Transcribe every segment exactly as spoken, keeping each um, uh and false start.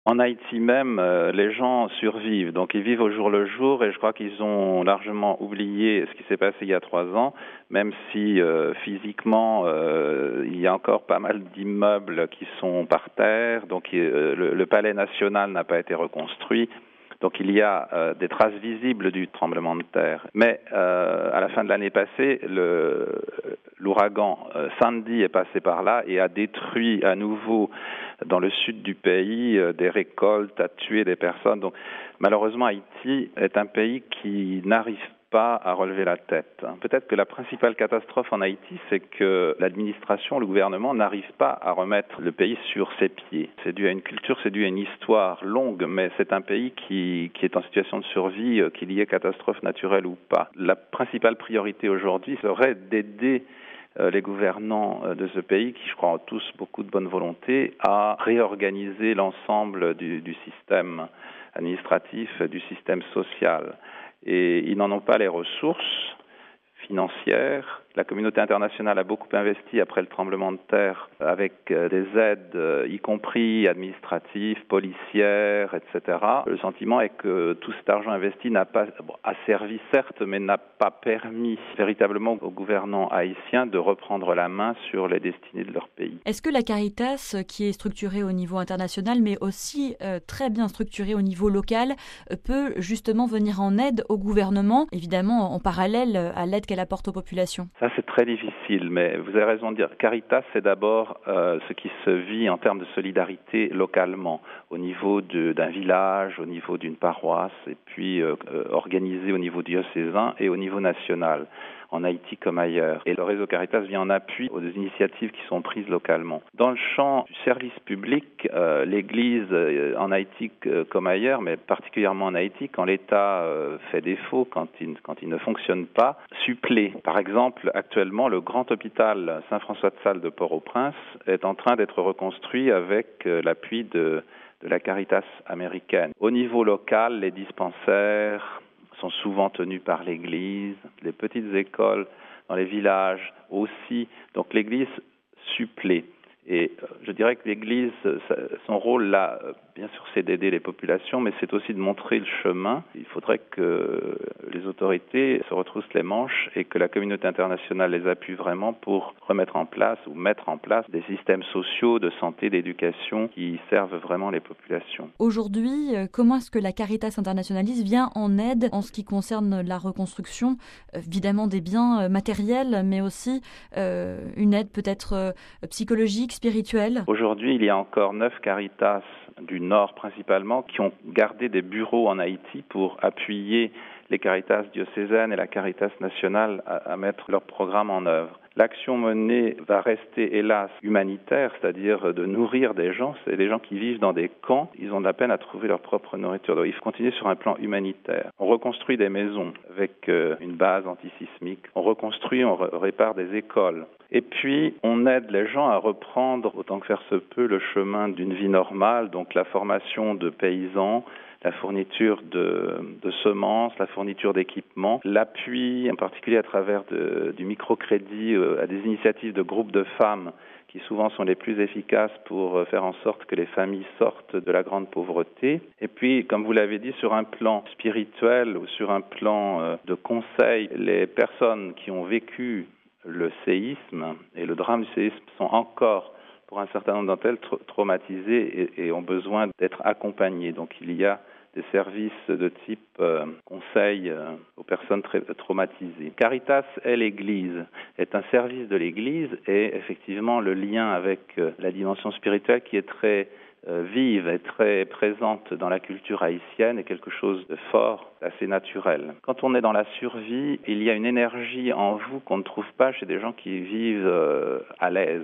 En Haïti même, euh, les gens survivent, donc ils vivent au jour le jour et je crois qu'ils ont largement oublié ce qui s'est passé il y a trois ans, même si euh, physiquement euh, il y a encore pas mal d'immeubles qui sont par terre, donc euh, le, le palais national n'a pas été reconstruit. Donc il y a euh, des traces visibles du tremblement de terre. Mais euh, à la fin de l'année passée, le, l'ouragan euh, Sandy est passé par là et a détruit à nouveau dans le sud du pays euh, des récoltes, a tué des personnes. Donc malheureusement, Haïti est un pays qui n'arrive pas à relever la tête. Peut-être que la principale catastrophe en Haïti, c'est que l'administration, le gouvernement n'arrive pas à remettre le pays sur ses pieds. C'est dû à une culture, c'est dû à une histoire longue, mais c'est un pays qui, qui est en situation de survie, qu'il y ait catastrophe naturelle ou pas. La principale priorité aujourd'hui serait d'aider les gouvernants de ce pays, qui je crois ont tous beaucoup de bonne volonté, à réorganiser l'ensemble du, du système administratif, du système social. Et ils n'en ont pas les ressources financières. La communauté internationale a beaucoup investi après le tremblement de terre avec des aides, y compris administratives, policières, et cetera. Le sentiment est que tout cet argent investi n'a pas bon, a servi certes, mais n'a pas permis véritablement aux gouvernants haïtiens de reprendre la main sur les destinées de leur pays. Est-ce que la Caritas, qui est structurée au niveau international, mais aussi euh, très bien structurée au niveau local, peut justement venir en aide au gouvernement, évidemment en parallèle à l'aide qu'elle apporte aux populations? Ça, c'est très difficile, mais vous avez raison de dire. Caritas, c'est d'abord euh, ce qui se vit en termes de solidarité localement, au niveau de, d'un village, au niveau d'une paroisse, et puis euh, organisé au niveau diocésain et au niveau national, en Haïti comme ailleurs. Et le réseau Caritas vient en appui aux initiatives qui sont prises localement. Dans le champ du service public, euh, l'Église euh, en Haïti euh, comme ailleurs, mais particulièrement en Haïti, quand l'État euh, fait défaut, quand il, quand il ne fonctionne pas, supplée. Par exemple, actuellement, le grand hôpital Saint-François-de-Sales de Port-au-Prince est en train d'être reconstruit avec euh, l'appui de, de la Caritas américaine. Au niveau local, les dispensaires sont souvent tenus par l'Église, les petites écoles dans les villages aussi. Donc l'Église supplée. Et je dirais que l'Église, son rôle là, bien sûr, c'est d'aider les populations, mais c'est aussi de montrer le chemin. Il faudrait que les autorités se retroussent les manches et que la communauté internationale les appuie vraiment pour remettre en place ou mettre en place des systèmes sociaux de santé, d'éducation qui servent vraiment les populations. Aujourd'hui, comment est-ce que la Caritas Internationalis vient en aide en ce qui concerne la reconstruction, évidemment des biens matériels, mais aussi euh, une aide peut-être euh, psychologique, spirituelle? Aujourd'hui, il y a encore neuf Caritas du Nord principalement qui ont gardé des bureaux en Haïti pour appuyer les Caritas diocésaines et la Caritas nationale à, à mettre leur programme en œuvre. L'action menée va rester, hélas, humanitaire, c'est-à-dire de nourrir des gens. C'est des gens qui vivent dans des camps. Ils ont de la peine à trouver leur propre nourriture. Donc, il faut continuer sur un plan humanitaire. On reconstruit des maisons avec euh, une base antisismique. On reconstruit, on re- répare des écoles. Et puis, on aide les gens à reprendre, autant que faire se peut, le chemin d'une vie normale, donc la formation de paysans, la fourniture de, de semences, la fourniture d'équipements, l'appui en particulier à travers de, du microcrédit euh, à des initiatives de groupes de femmes qui souvent sont les plus efficaces pour faire en sorte que les familles sortent de la grande pauvreté. Et puis, comme vous l'avez dit, sur un plan spirituel ou sur un plan euh, de conseil, les personnes qui ont vécu le séisme et le drame du séisme sont encore, pour un certain nombre d'entre elles, tra- traumatisées et, et ont besoin d'être accompagnées. Donc il y a des services de type euh, conseil euh, aux personnes très traumatisées. Caritas est l'Église, est un service de l'Église et effectivement le lien avec euh, la dimension spirituelle qui est très euh, vive et très présente dans la culture haïtienne est quelque chose de fort, assez naturel. Quand on est dans la survie, il y a une énergie en vous qu'on ne trouve pas chez des gens qui vivent euh, à l'aise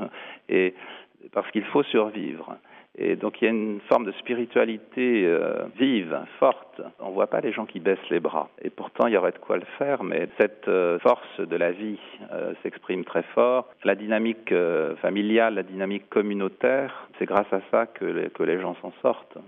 et parce qu'il faut survivre. Et donc il y a une forme de spiritualité euh, vive, forte. On ne voit pas les gens qui baissent les bras. Et pourtant, il y aurait de quoi le faire, mais cette euh, force de la vie euh, s'exprime très fort. La dynamique euh, familiale, la dynamique communautaire, c'est grâce à ça que les, que les gens s'en sortent.